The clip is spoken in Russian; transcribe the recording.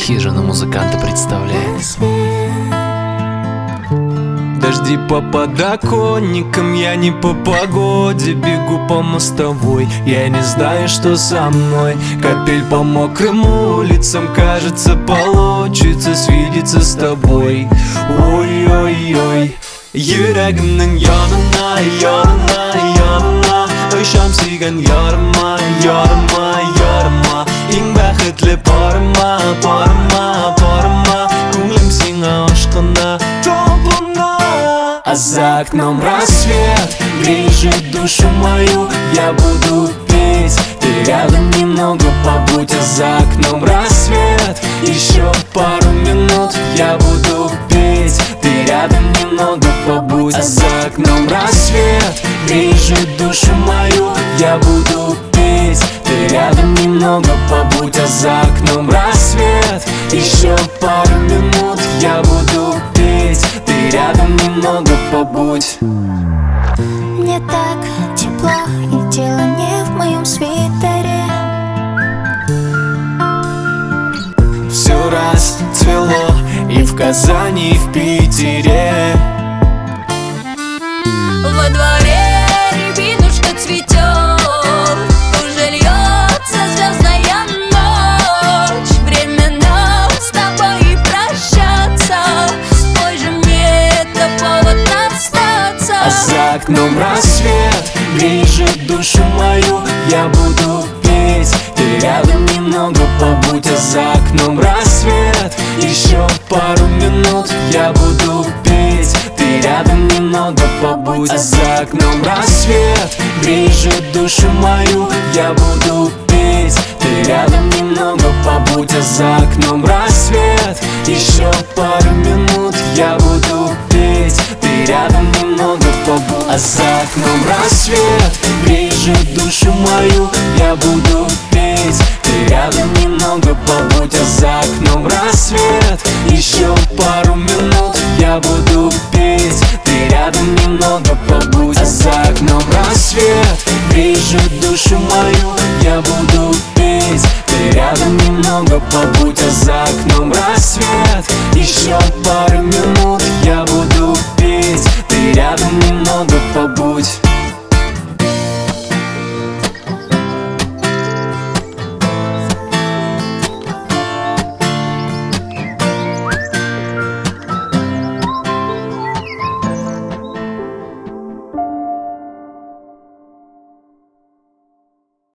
Хижина музыканта представляет. Дожди по подоконникам, я не по погоде бегу по мостовой. Я не знаю, что со мной. Капель по мокрым улицам, кажется, получится свидеться с тобой. Ой-ой-ой. Йөрәгемнең янына, янына, янына, очам сөйгән ярыма, ярыма, ярыма. Иң бәхетле парыма, парыма, парыма. Күңлем сиңа ашкына талпына. А за окном рассвет греет душу мою. Я буду петь, ты рядом немного побудь. А за окном рассвет, еще пару минут. Я буду петь, ты рядом немного побудь. А за окном рассвет греет душу мою. Я буду петь, ты рядом немного побудь. А за окном рассвет, еще пару минут. Я буду петь, ты рядом немного побудь. Мне так тепло, и дело не в моем свитере. Все расцвело и в Казани, и в Питере. Во дворе рябинушка цветет, уже льется звездная ночь. Время нам с тобой прощаться, спой же мне, это повод остаться. А за окном рассвет греет душу мою. Я буду петь, ты рядом немного побудь. А за окном рассвет, еще пару минут. Я буду петь, ты рядом немного побудь. А за окном рассвет греет душу мою. Я буду петь, ты рядом немного побудь. А за окном рассвет, еще пару минут. Я буду петь, ты рядом немного побудь. А за окном рассвет греет душу мою. Я буду петь, ты рядом немного побудь.